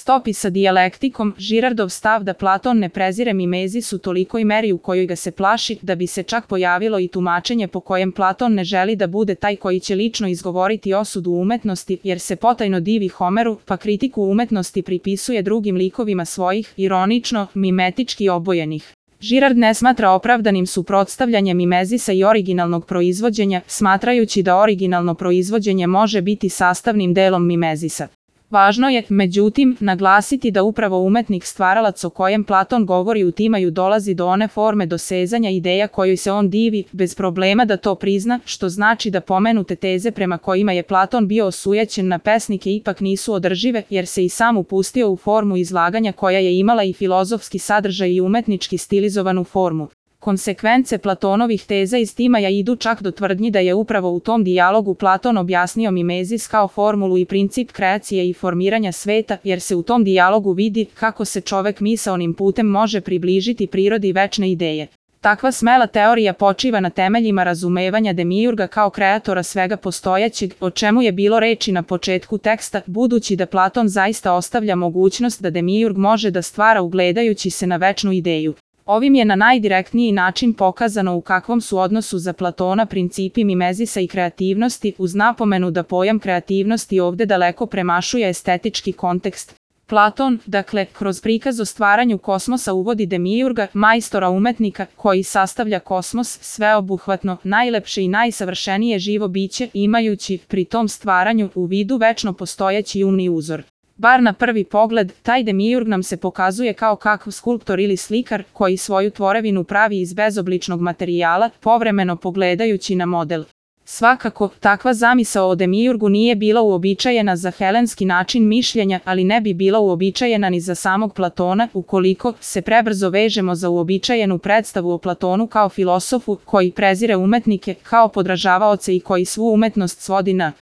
stopi sa dijalektikom, Žirardov stav da Platon ne prezire mimezis u tolikoj meri u kojoj ga se plaši, da bi se čak pojavilo i tumačenje po kojem Platon ne želi da bude taj koji će lično izgovoriti osudu umetnosti, jer se potajno divi Homeru, pa kritiku umetnosti pripisuje drugim likovima svojih, ironično, mimetički obojenih. Žirard ne smatra opravdanim suprotstavljanje mimezisa i originalnog proizvođenja, smatrajući da originalno proizvođenje može biti sastavnim delom mimezisa. Važno je, međutim, naglasiti da upravo umetnik stvaralac o kojem Platon govori utimaju dolazi do one forme dosezanja ideja kojoj se on divi, bez problema da to prizna, što znači da pomenute teze prema kojima je Platon bio osujećen na pesnike ipak nisu održive, jer se i sam upustio u formu izlaganja koja je imala i filozofski sadržaj i umetnički stilizovanu formu. Konsekvence Platonovih teza iz Timaja idu čak do tvrdnji da je upravo u tom dijalogu Platon objasnio mimezis kao formulu i princip kreacije i formiranja sveta, jer se u tom dijalogu vidi kako se čovek misaonim putem može približiti prirodi večne ideje. Takva smela teorija počiva na temeljima razumevanja Demiurga kao kreatora svega postojećeg, o čemu je bilo reči na početku teksta, budući da Platon zaista ostavlja mogućnost da Demiurg može da stvara ugledajući se na večnu ideju. Ovim je na najdirektniji način pokazano u kakvom su odnosu za Platona principi mimezisa i kreativnosti, uz napomenu da pojam kreativnosti ovde daleko premašuje estetički kontekst. Platon, dakle, kroz prikaz o stvaranju kosmosa uvodi Demiurga, majstora umetnika, koji sastavlja kosmos, sveobuhvatno, najlepše i najsavršenije živo biće, imajući, pri tom stvaranju, u vidu večno postojeći umni uzor. Bar na prvi pogled, taj Demiurg nam se pokazuje kao kakav skulptor ili slikar koji svoju tvorevinu pravi iz bezobličnog materijala, povremeno pogledajući na model. Svakako, takva zamisao o Demiurgu nije bila uobičajena za helenski način mišljenja, ali ne bi bila uobičajena ni za samog Platona, ukoliko se prebrzo vežemo za uobičajenu predstavu o Platonu kao filosofu koji prezire umetnike, kao podražavaoce i koji svu umetnost svodi na